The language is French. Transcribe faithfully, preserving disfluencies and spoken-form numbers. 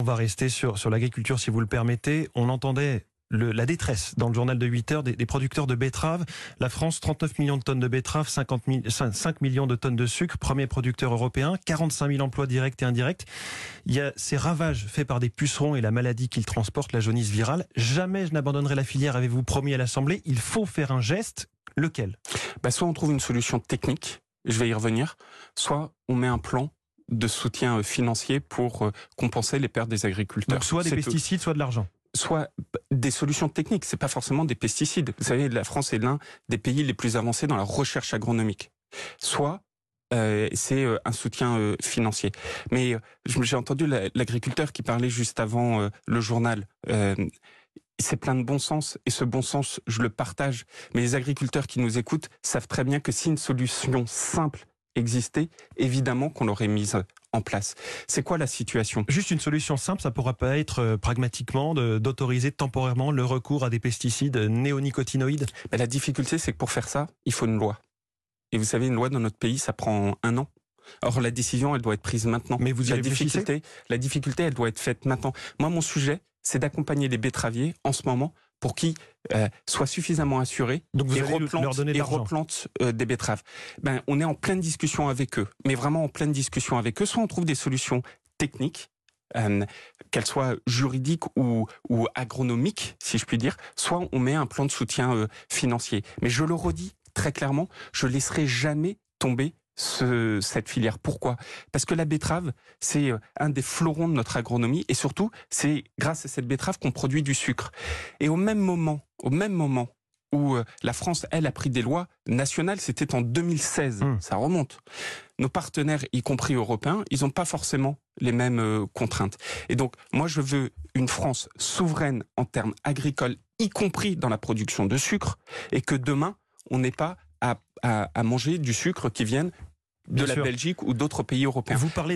va rester sur, sur l'agriculture, si vous le permettez. On entendait le, la détresse dans le journal de huit heures des, des producteurs de betteraves. La France, trente-neuf millions de tonnes de betteraves, cinquante mille, cinq millions de tonnes de sucre, premier producteur européen, quarante-cinq mille emplois directs et indirects. Il y a ces ravages faits par des pucerons et la maladie qu'ils transportent, la jaunisse virale. Jamais je n'abandonnerai la filière, avez-vous promis à l'Assemblée. Il faut faire un geste. Lequel ? Bah, soit on trouve une solution technique, je vais y revenir, soit on met un plan de soutien financier pour compenser les pertes des agriculteurs. Donc soit des C'est pesticides, tout. soit de l'argent. Soit des solutions techniques, c'est pas forcément des pesticides. Vous savez, la France est l'un des pays les plus avancés dans la recherche agronomique. Soit euh, c'est euh, un soutien euh, financier. Mais euh, j'ai entendu la, l'agriculteur qui parlait juste avant euh, le journal. Euh, c'est plein de bon sens, et ce bon sens, je le partage. Mais les agriculteurs qui nous écoutent savent très bien que si une solution simple existait, évidemment qu'on l'aurait mise en place. C'est quoi la situation ? Juste une solution simple, ça ne pourra pas être euh, pragmatiquement de, d'autoriser temporairement le recours à des pesticides néonicotinoïdes ? Ben, la difficulté, c'est que pour faire ça, il faut une loi. Et vous savez, une loi dans notre pays, ça prend un an. Or, la décision, elle doit être prise maintenant. Mais vous y la réfléchissez ? difficulté, la difficulté, elle doit être faite maintenant. Moi, mon sujet, c'est d'accompagner les betteraviers en ce moment pour qu'ils euh, soient suffisamment assurés Donc vous et allez replantent, leur donner de et l'argent. replantent euh, des betteraves. Ben, on est en pleine discussion avec eux, mais vraiment en pleine discussion avec eux. Soit on trouve des solutions techniques, euh, qu'elles soient juridiques ou, ou agronomiques, si je puis dire, soit on met un plan de soutien euh, financier. Mais je le redis très clairement, je ne laisserai jamais tomber Ce, cette filière. Pourquoi ? Parce que la betterave, c'est un des fleurons de notre agronomie, et surtout, c'est grâce à cette betterave qu'on produit du sucre. Et au même moment, au même moment où la France, elle, a pris des lois nationales, c'était en deux mille seize, mmh. ça remonte. Nos partenaires, y compris européens, ils n'ont pas forcément les mêmes euh, contraintes. Et donc, moi, je veux une France souveraine en termes agricoles, y compris dans la production de sucre, et que demain, on n'ait pas à, à, à manger du sucre qui vienne de Bien la sûr. Belgique ou d'autres pays européens. Vous parlez